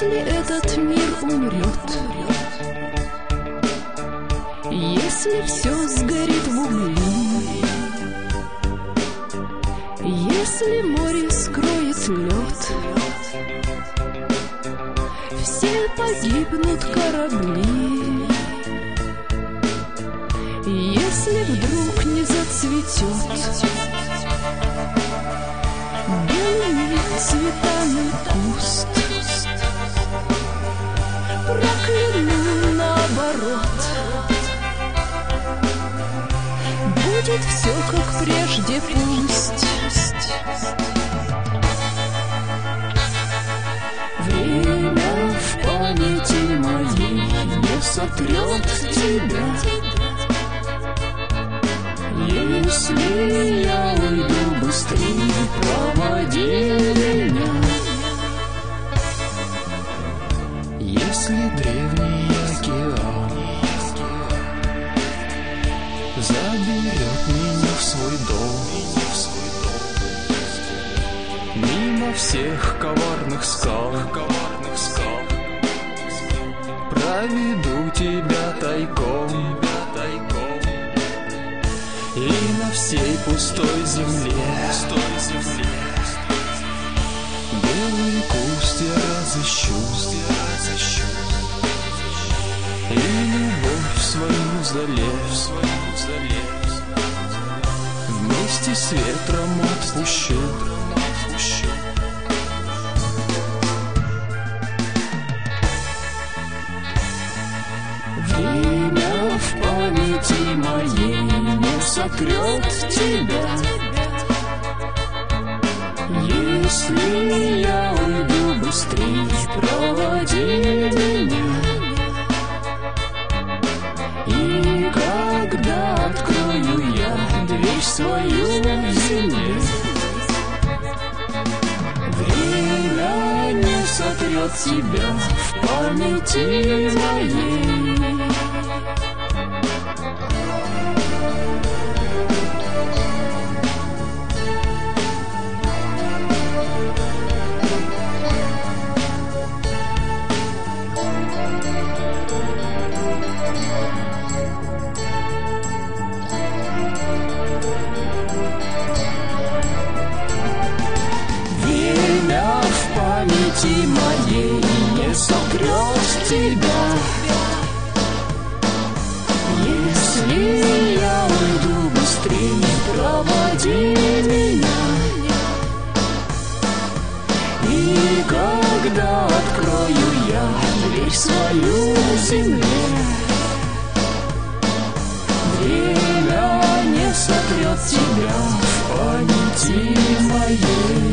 Если этот мир умрет, если все сгорит в угли, если море скроет лед, все погибнут корабли. Если вдруг не зацветет белыми цветами куст, прокляну наоборот, будет все как прежде, пусть. Время в памяти моей не сотрет тебя. Если я уйду быстрее, проводи меня. Если древний океан заберет меня в свой дом, мимо всех коварных скал, проведу тебя тайком, и на всей пустой земле белый куст я разыщу, и любовь свою залезу, вместе с ветром отпущу. Время в памяти моей не сотрет тебя. Если я уйду быстрее, проводи меня. И когда открою я дверь свою в земле, время не сотрет тебя в памяти моей. Памяти моей не сотрет тебя. Если я уйду быстрее, проводи меня. И когда открою я дверь свою в земле, время не сотрет тебя в памяти моей.